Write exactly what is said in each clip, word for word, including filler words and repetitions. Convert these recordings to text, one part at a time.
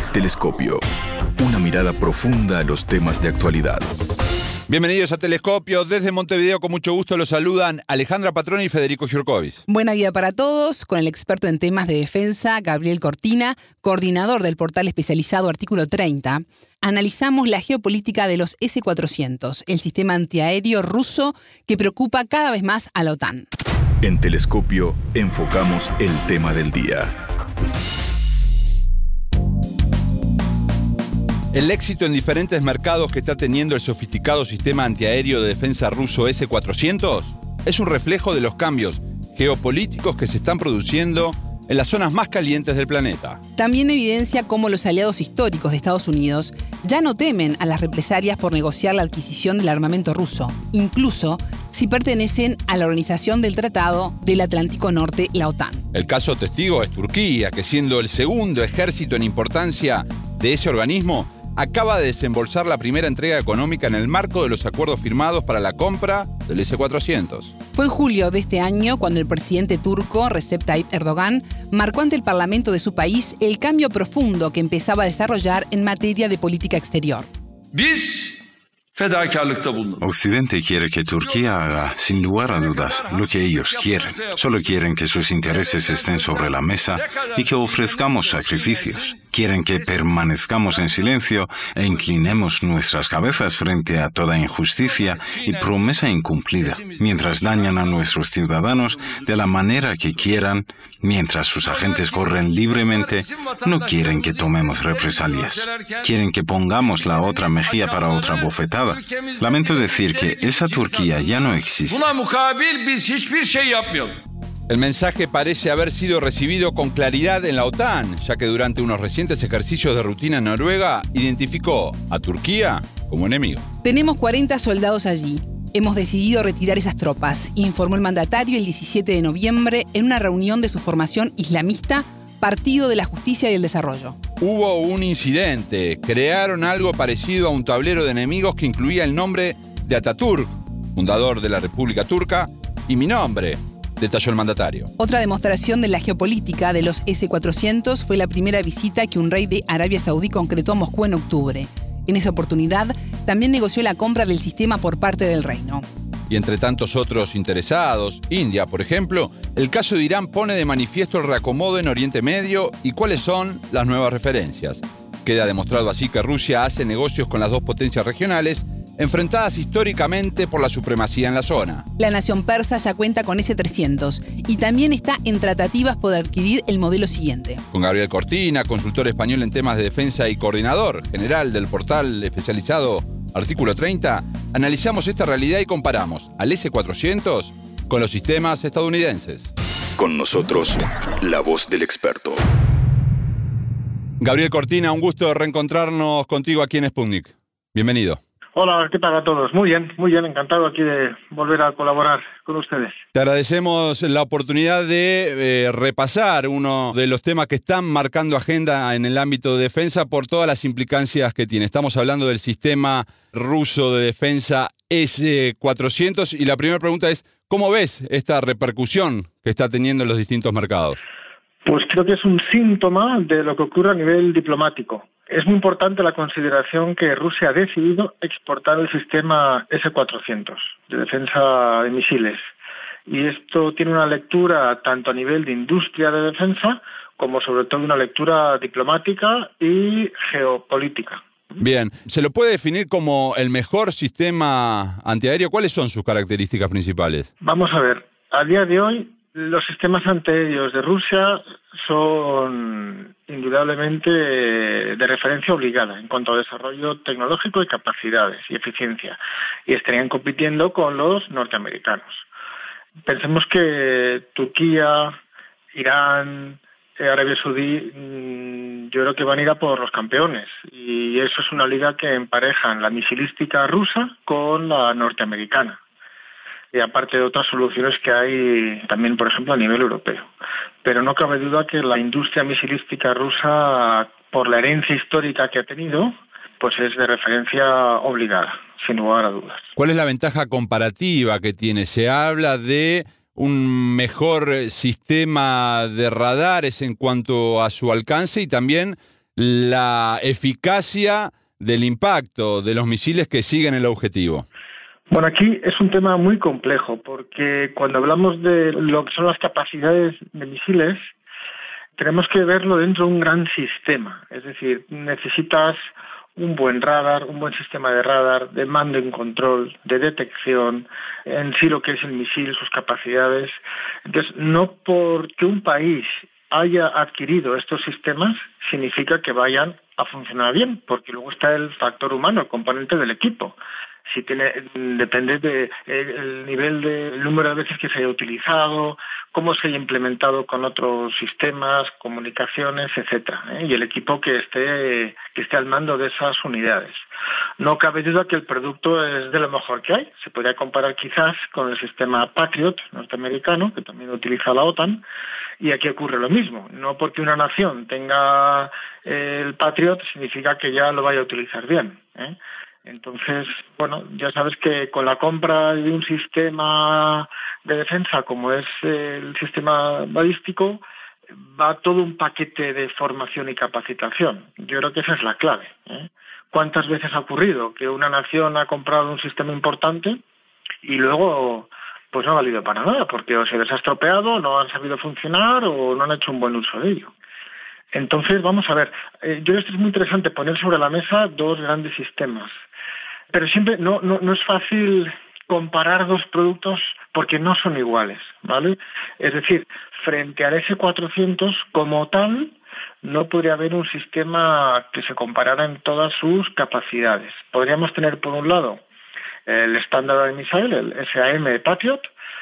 Telescopio. Una mirada profunda a los temas de actualidad. Bienvenidos a Telescopio. Desde Montevideo, con mucho gusto, los saludan Alejandra Patroni y Federico Giurkovic. Buena vida para todos, con el experto en temas de defensa, Gabriel Cortina, coordinador del portal especializado Artículo treinta. Analizamos la geopolítica de los ese cuatrocientos, el sistema antiaéreo ruso que preocupa cada vez más a la OTAN. En Telescopio enfocamos el tema del día. El éxito en diferentes mercados que está teniendo el sofisticado sistema antiaéreo de defensa ruso ese cuatrocientos es un reflejo de los cambios geopolíticos que se están produciendo en las zonas más calientes del planeta. También evidencia cómo los aliados históricos de Estados Unidos ya no temen a las represalias por negociar la adquisición del armamento ruso, incluso si pertenecen a la Organización del Tratado del Atlántico Norte, la OTAN. El caso testigo es Turquía, que siendo el segundo ejército en importancia de ese organismo, acaba de desembolsar la primera entrega económica en el marco de los acuerdos firmados para la compra del ese cuatrocientos. Fue en julio de este año cuando el presidente turco, Recep Tayyip Erdogan, marcó ante el Parlamento de su país el cambio profundo que empezaba a desarrollar en materia de política exterior. Occidente quiere que Turquía haga, sin lugar a dudas, lo que ellos quieren. Solo quieren que sus intereses estén sobre la mesa y que ofrezcamos sacrificios. Quieren que permanezcamos en silencio e inclinemos nuestras cabezas frente a toda injusticia y promesa incumplida, mientras dañan a nuestros ciudadanos de la manera que quieran, mientras sus agentes corren libremente. No quieren que tomemos represalias. Quieren que pongamos la otra mejilla para otra bofetada. Lamento decir que esa Turquía ya no existe. El mensaje parece haber sido recibido con claridad en la OTAN, ya que durante unos recientes ejercicios de rutina en Noruega identificó a Turquía como enemigo. Tenemos cuarenta soldados allí. Hemos decidido retirar esas tropas, informó el mandatario el diecisiete de noviembre en una reunión de su formación islamista, Partido de la Justicia y el Desarrollo. Hubo un incidente. Crearon algo parecido a un tablero de enemigos que incluía el nombre de Atatürk, fundador de la República Turca, y mi nombre, detalló el mandatario. Otra demostración de la geopolítica de los ese cuatrocientos fue la primera visita que un rey de Arabia Saudí concretó a Moscú en octubre. En esa oportunidad, también negoció la compra del sistema por parte del reino. Y entre tantos otros interesados, India, por ejemplo, el caso de Irán pone de manifiesto el reacomodo en Oriente Medio y cuáles son las nuevas referencias. Queda demostrado así que Rusia hace negocios con las dos potencias regionales, enfrentadas históricamente por la supremacía en la zona. La nación persa ya cuenta con ese trescientos y también está en tratativas por adquirir el modelo siguiente. Con Gabriel Cortina, consultor español en temas de defensa y coordinador general del portal especializado Artículo treinta, analizamos esta realidad y comparamos al ese cuatrocientos con los sistemas estadounidenses. Con nosotros, la voz del experto. Gabriel Cortina, un gusto reencontrarnos contigo aquí en Sputnik. Bienvenido. Hola, ¿qué tal a todos? Muy bien, muy bien, encantado aquí de volver a colaborar con ustedes. Te agradecemos la oportunidad de eh, repasar uno de los temas que están marcando agenda en el ámbito de defensa por todas las implicancias que tiene. Estamos hablando del sistema ruso de defensa ese cuatrocientos y la primera pregunta es, ¿cómo ves esta repercusión que está teniendo en los distintos mercados? Pues creo que es un síntoma de lo que ocurre a nivel diplomático. Es muy importante la consideración que Rusia ha decidido exportar el sistema ese cuatrocientos de defensa de misiles. Y esto tiene una lectura tanto a nivel de industria de defensa como sobre todo una lectura diplomática y geopolítica. Bien, ¿se lo puede definir como el mejor sistema antiaéreo? ¿Cuáles son sus características principales? Vamos a ver, a día de hoy los sistemas antiaéreos de Rusia son indudablemente de referencia obligada en cuanto a desarrollo tecnológico y capacidades y eficiencia, y estarían compitiendo con los norteamericanos. Pensemos que Turquía, Irán, Arabia Saudí, yo creo que van a ir a por los campeones, y eso es una liga que emparejan la misilística rusa con la norteamericana. Y aparte de otras soluciones que hay también, por ejemplo, a nivel europeo. Pero no cabe duda que la industria misilística rusa, por la herencia histórica que ha tenido, pues es de referencia obligada, sin lugar a dudas. ¿Cuál es la ventaja comparativa que tiene? Se habla de un mejor sistema de radares en cuanto a su alcance y también la eficacia del impacto de los misiles que siguen el objetivo? Bueno, aquí es un tema muy complejo, porque cuando hablamos de lo que son las capacidades de misiles, tenemos que verlo dentro de un gran sistema. Es decir, necesitas un buen radar, un buen sistema de radar, de mando y control, de detección, en sí lo que es el misil, sus capacidades. Entonces, no porque un país haya adquirido estos sistemas significa que vayan a funcionar bien, porque luego está el factor humano, el componente del equipo. Si tiene, depende del de nivel de el número de veces que se haya utilizado, cómo se haya implementado con otros sistemas, comunicaciones, etcétera, ¿eh? Y el equipo que esté que esté al mando de esas unidades. No cabe duda que el producto es de lo mejor que hay. Se podría comparar quizás con el sistema Patriot norteamericano, que también utiliza la OTAN, y aquí ocurre lo mismo. No porque una nación tenga el Patriot significa que ya lo vaya a utilizar bien, ¿eh? Entonces, bueno, ya sabes que con la compra de un sistema de defensa como es el sistema balístico, va todo un paquete de formación y capacitación. Yo creo que esa es la clave, ¿eh? ¿Cuántas veces ha ocurrido que una nación ha comprado un sistema importante y luego pues no ha valido para nada, porque o se les ha estropeado, no han sabido funcionar o no han hecho un buen uso de ello? Entonces, vamos a ver, eh, yo creo que es muy interesante poner sobre la mesa dos grandes sistemas, pero siempre no, no, no es fácil comparar dos productos porque no son iguales, ¿vale? Es decir, frente al ese cuatrocientos como tal, no podría haber un sistema que se comparara en todas sus capacidades. Podríamos tener, por un lado, el Standard Missile, el S A M de Patriot,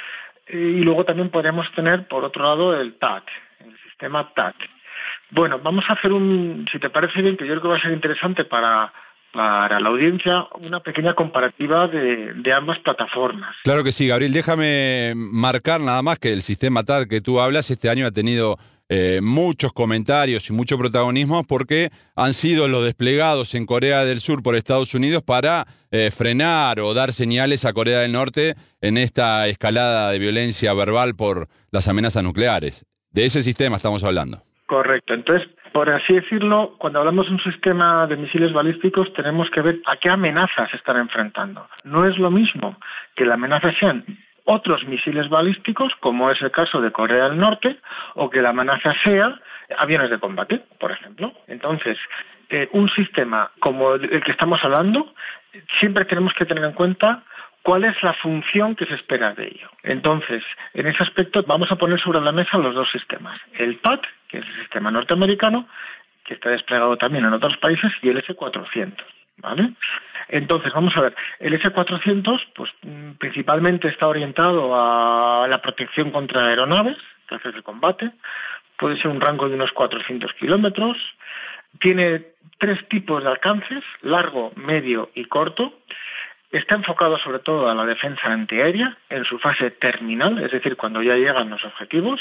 y luego también podríamos tener, por otro lado, el T A T, el sistema T A T. Bueno, vamos a hacer un, si te parece bien, que yo creo que va a ser interesante para, para la audiencia, una pequeña comparativa de, de ambas plataformas. Claro que sí, Gabriel. Déjame marcar nada más que el sistema T A T que tú hablas este año ha tenido eh, muchos comentarios y mucho protagonismo porque han sido los desplegados en Corea del Sur por Estados Unidos para eh, frenar o dar señales a Corea del Norte en esta escalada de violencia verbal por las amenazas nucleares. De ese sistema estamos hablando. Correcto. Entonces, por así decirlo, cuando hablamos de un sistema de misiles balísticos, tenemos que ver a qué amenazas se están enfrentando. No es lo mismo que la amenaza sean otros misiles balísticos, como es el caso de Corea del Norte, o que la amenaza sea aviones de combate, por ejemplo. Entonces, eh, un sistema como el que estamos hablando, siempre tenemos que tener en cuenta cuál es la función que se espera de ello. Entonces, en ese aspecto vamos a poner sobre la mesa los dos sistemas. El T A T, que es el sistema norteamericano, que está desplegado también en otros países, y el ese cuatrocientos, ¿vale? Entonces, vamos a ver, el ese cuatrocientos pues principalmente está orientado a la protección contra aeronaves, clases de combate, puede ser un rango de unos cuatrocientos kilómetros, tiene tres tipos de alcances, largo, medio y corto. Está enfocado sobre todo a la defensa antiaérea en su fase terminal, es decir, cuando ya llegan los objetivos.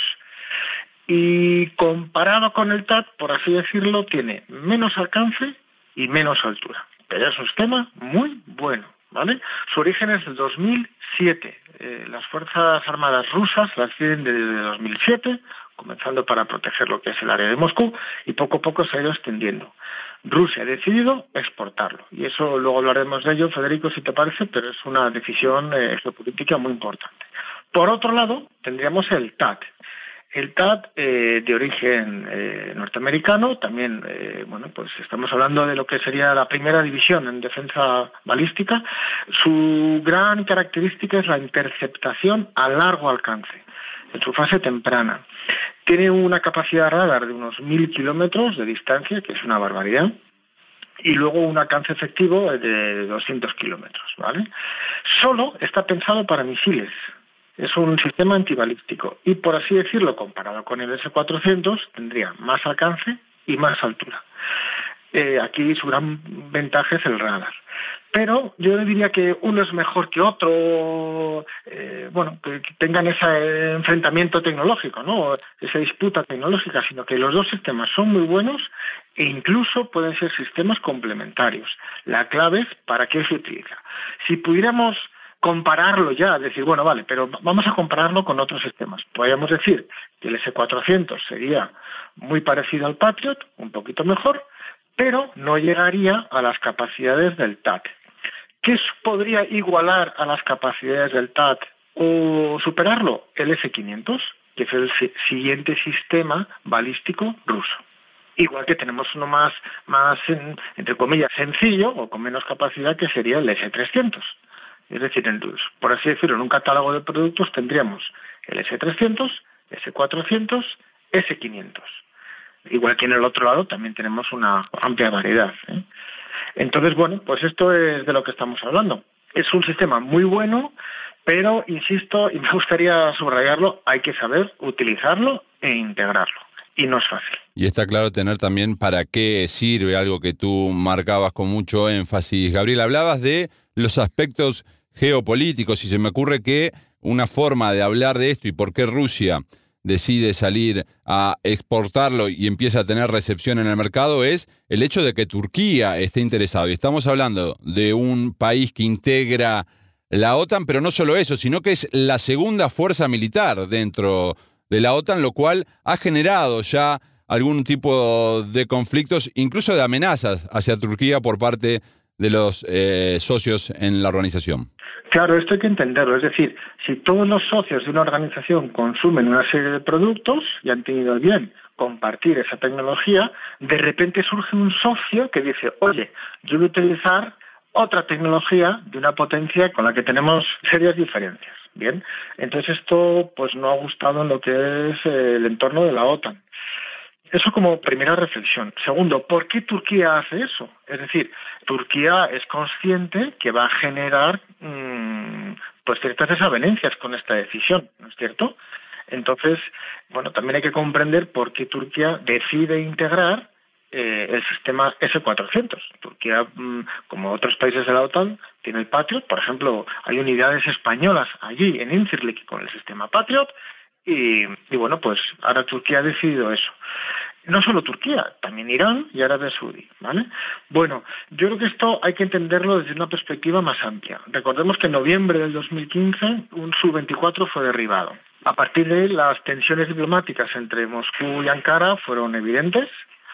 Y comparado con el T A T, por así decirlo, tiene menos alcance y menos altura. Pero es un sistema muy bueno, ¿vale? Su origen es del dos mil siete. Eh, las Fuerzas Armadas rusas las tienen desde dos mil siete, comenzando para proteger lo que es el área de Moscú, y poco a poco se ha ido extendiendo. Rusia ha decidido exportarlo, y eso luego hablaremos de ello, Federico, si te parece, pero es una decisión eh, geopolítica muy importante. Por otro lado, tendríamos el T A T. El T A T, eh, de origen eh, norteamericano, también, eh, bueno, pues estamos hablando de lo que sería la primera división en defensa balística. Su gran característica es la interceptación a largo alcance, en su fase temprana. Tiene una capacidad radar de unos mil kilómetros de distancia, que es una barbaridad, y luego un alcance efectivo de doscientos kilómetros, ¿vale? Solo está pensado para misiles. Es un sistema antibalístico y, por así decirlo, comparado con el ese cuatrocientos, tendría más alcance y más altura. Eh, aquí su gran ventaja es el radar. Pero yo diría que uno es mejor que otro, eh, bueno, que tengan ese enfrentamiento tecnológico, ¿no? Esa disputa tecnológica, sino que los dos sistemas son muy buenos e incluso pueden ser sistemas complementarios. La clave es para qué se utiliza. Si pudiéramos compararlo ya, decir, bueno, vale, pero vamos a compararlo con otros sistemas. Podríamos decir que el ese cuatrocientos sería muy parecido al Patriot, un poquito mejor, pero no llegaría a las capacidades del T A T. ¿Qué podría igualar a las capacidades del T A T o superarlo? El ese quinientos, que es el si- siguiente sistema balístico ruso. Igual que tenemos uno más, más en, entre comillas, sencillo o con menos capacidad, que sería el ese trescientos. Es decir, en, por así decirlo, en un catálogo de productos tendríamos el ese trescientos, ese cuatrocientos, ese quinientos. Igual que en el otro lado también tenemos una amplia variedad, ¿eh? Entonces, bueno, pues esto es de lo que estamos hablando. Es un sistema muy bueno, pero, insisto, y me gustaría subrayarlo, hay que saber utilizarlo e integrarlo. Y no es fácil. Y está claro tener también para qué sirve, algo que tú marcabas con mucho énfasis. Gabriel, hablabas de los aspectos geopolíticos y se me ocurre que una forma de hablar de esto y por qué Rusia decide salir a exportarlo y empieza a tener recepción en el mercado es el hecho de que Turquía esté interesado. Y estamos hablando de un país que integra la OTAN, pero no solo eso, sino que es la segunda fuerza militar dentro de la OTAN, lo cual ha generado ya algún tipo de conflictos, incluso de amenazas hacia Turquía por parte de los eh, socios en la organización. Claro, esto hay que entenderlo. Es decir, si todos los socios de una organización consumen una serie de productos y han tenido el bien compartir esa tecnología, de repente surge un socio que dice, oye, yo voy a utilizar otra tecnología de una potencia con la que tenemos serias diferencias. Bien, entonces esto pues no ha gustado en lo que es el entorno de la OTAN. Eso como primera reflexión. Segundo, ¿por qué Turquía hace eso? Es decir, Turquía es consciente que va a generar mmm, pues ciertas desavenencias con esta decisión, ¿no es cierto? Entonces, bueno, también hay que comprender por qué Turquía decide integrar eh, el sistema ese cuatrocientos. Turquía, mmm, como otros países de la OTAN, tiene el Patriot. Por ejemplo, hay unidades españolas allí en Incirlik con el sistema Patriot. Y, y bueno, pues ahora Turquía ha decidido eso. No solo Turquía, también Irán y Arabia Saudí, ¿vale? Bueno, yo creo que esto hay que entenderlo desde una perspectiva más amplia. Recordemos que en noviembre del dos mil quince un Su veinticuatro fue derribado. A partir de ahí, las tensiones diplomáticas entre Moscú y Ankara fueron evidentes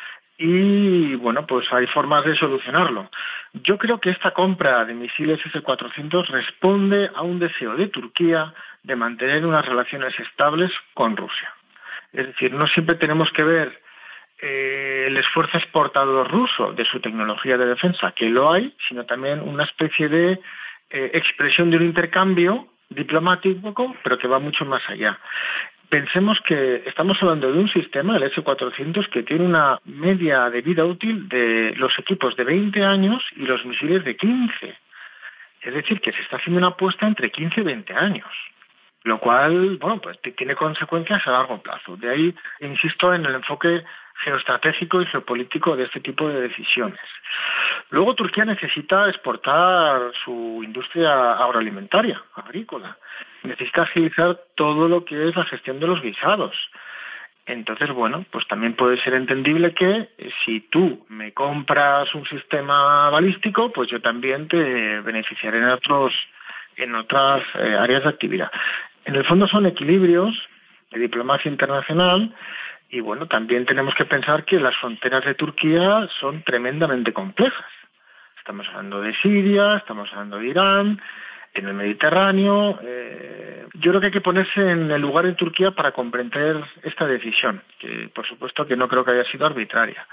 y, bueno, pues hay formas de solucionarlo. Yo creo que esta compra de misiles ese cuatrocientos responde a un deseo de Turquía de mantener unas relaciones estables con Rusia. Es decir, no siempre tenemos que ver eh, el esfuerzo exportador ruso de su tecnología de defensa, que lo hay, sino también una especie de eh, expresión de un intercambio diplomático, pero que va mucho más allá. Pensemos que estamos hablando de un sistema, el ese cuatrocientos, que tiene una media de vida útil de los equipos de veinte años y los misiles de quince. Es decir, que se está haciendo una apuesta entre quince y veinte años. Lo cual, bueno, pues tiene consecuencias a largo plazo. De ahí, insisto, en el enfoque geoestratégico y geopolítico de este tipo de decisiones. Luego, Turquía necesita exportar su industria agroalimentaria, agrícola. Necesita agilizar todo lo que es la gestión de los guisados. Entonces, bueno, pues también puede ser entendible que si tú me compras un sistema balístico, pues yo también te beneficiaré en otros en otras eh, áreas de actividad. En el fondo son equilibrios de diplomacia internacional y, bueno, también tenemos que pensar que las fronteras de Turquía son tremendamente complejas. Estamos hablando de Siria, estamos hablando de Irán, en el Mediterráneo. Eh, yo creo que hay que ponerse en el lugar de Turquía para comprender esta decisión, que por supuesto que no creo que haya sido arbitraria.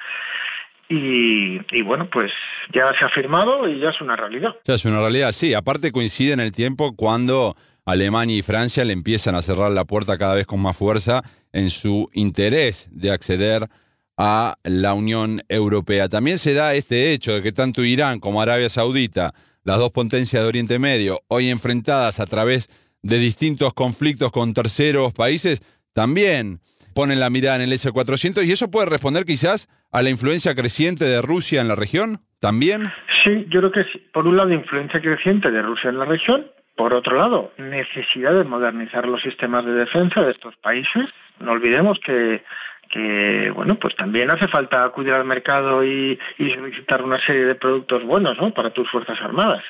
Y, y bueno, pues ya se ha firmado y ya es una realidad. Ya es una realidad, sí. Aparte coincide en el tiempo cuando Alemania y Francia le empiezan a cerrar la puerta cada vez con más fuerza en su interés de acceder a la Unión Europea. También se da este hecho de que tanto Irán como Arabia Saudita, las dos potencias de Oriente Medio, hoy enfrentadas a través de distintos conflictos con terceros países, también ponen la mirada en el ese cuatrocientos, y eso puede responder quizás a la influencia creciente de Rusia en la región, ¿también? Sí, yo creo que sí. Por un lado, influencia creciente de Rusia en la región. Por otro lado, necesidad de modernizar los sistemas de defensa de estos países. No olvidemos que, que bueno, pues también hace falta acudir al mercado y, y solicitar una serie de productos buenos, ¿no?, para tus Fuerzas Armadas.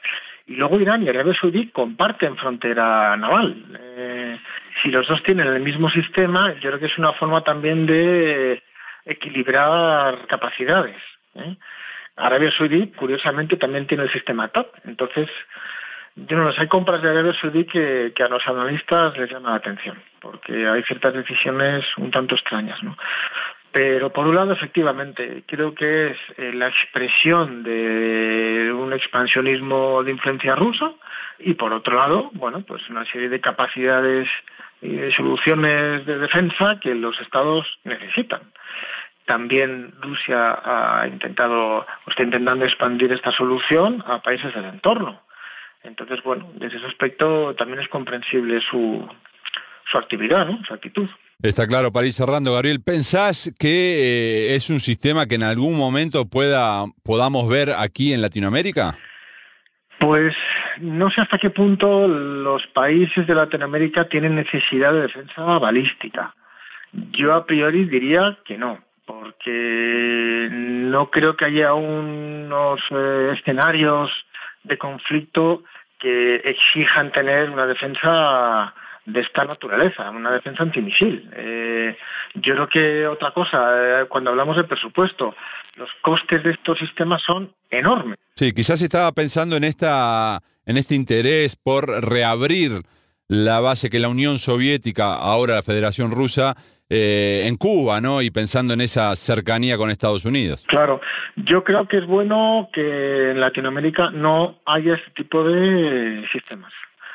Y luego Irán y Arabia Saudí comparten frontera naval. Eh, si los dos tienen el mismo sistema, yo creo que es una forma también de equilibrar capacidades, ¿eh? Arabia Saudí, curiosamente, también tiene el sistema T A P. Entonces, yo no sé, hay compras de Arabia Saudí que, que a los analistas les llama la atención, porque hay ciertas decisiones un tanto extrañas, ¿no? Pero por un lado, efectivamente, creo que es eh, la expresión de un expansionismo de influencia rusa, y por otro lado, bueno, pues una serie de capacidades y de soluciones de defensa que los estados necesitan. También Rusia ha intentado, o está intentando expandir esta solución a países del entorno. Entonces, bueno, desde ese aspecto también es comprensible su, su actividad, ¿no? Su actitud. Está claro. Para ir cerrando, Gabriel, ¿pensás que eh, es un sistema que en algún momento pueda podamos ver aquí en Latinoamérica? Pues no sé hasta qué punto los países de Latinoamérica tienen necesidad de defensa balística. Yo a priori diría que no, porque no creo que haya unos eh, escenarios de conflicto que exijan tener una defensa de esta naturaleza, una defensa antimisil. Eh, yo creo que otra cosa, eh, cuando hablamos de presupuesto, los costes de estos sistemas son enormes. Sí, quizás estaba pensando en esta en este interés por reabrir la base que la Unión Soviética, ahora la Federación Rusa, eh, en Cuba, ¿no? Y pensando en esa cercanía con Estados Unidos. Claro, yo creo que es bueno que en Latinoamérica no haya este tipo de sistemas,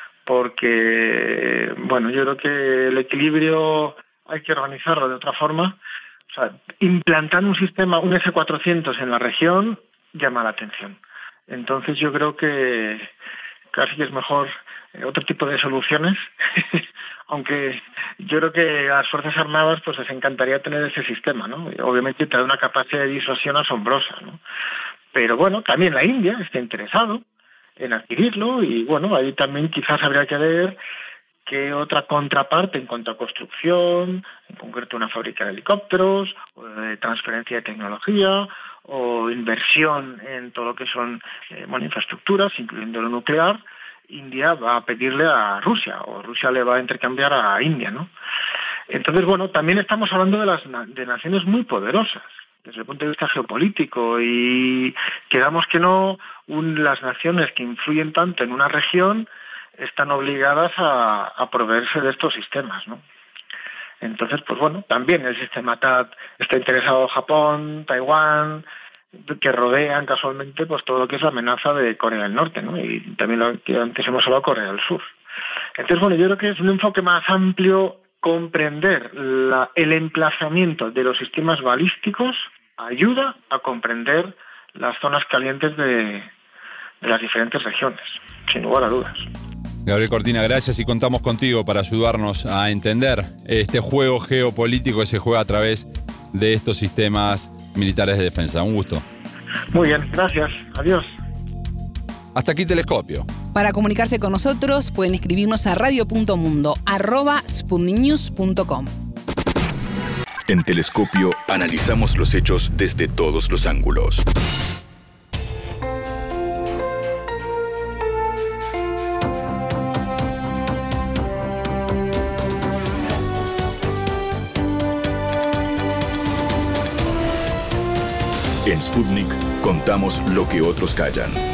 porque, bueno, yo creo que el equilibrio hay que organizarlo de otra forma. O sea, implantar un sistema, un ese cuatrocientos en la región, llama la atención. Entonces yo creo que casi que es mejor eh, otro tipo de soluciones, aunque yo creo que a las Fuerzas Armadas pues les encantaría tener ese sistema, ¿no? Obviamente te da una capacidad de disuasión asombrosa, ¿no? Pero bueno, también la India está interesado en adquirirlo y bueno, ahí también quizás habría que ver qué otra contraparte en cuanto a construcción, en concreto una fábrica de helicópteros, o de transferencia de tecnología, o inversión en todo lo que son eh, bueno, infraestructuras, incluyendo lo nuclear, India va a pedirle a Rusia, o Rusia le va a intercambiar a India, ¿no? Entonces, bueno, también estamos hablando de las de naciones muy poderosas, desde el punto de vista geopolítico, y quedamos que no, un, las naciones que influyen tanto en una región están obligadas a, a proveerse de estos sistemas, ¿no? Entonces, pues bueno, también el sistema T A T está interesado Japón, Taiwán, que rodean casualmente pues todo lo que es la amenaza de Corea del Norte, ¿no? Y también lo que antes hemos hablado, Corea del Sur. Entonces, bueno, yo creo que es un enfoque más amplio. Comprender la, el emplazamiento de los sistemas balísticos ayuda a comprender las zonas calientes de, de las diferentes regiones, sin lugar a dudas. Gabriel Cortina, gracias, y contamos contigo para ayudarnos a entender este juego geopolítico que se juega a través de estos sistemas militares de defensa. Un gusto. Muy bien, gracias. Adiós. Hasta aquí Telescopio. Para comunicarse con nosotros pueden escribirnos a radio punto mundo arroba sputnik news punto com. En Telescopio analizamos los hechos desde todos los ángulos. En Sputnik contamos lo que otros callan.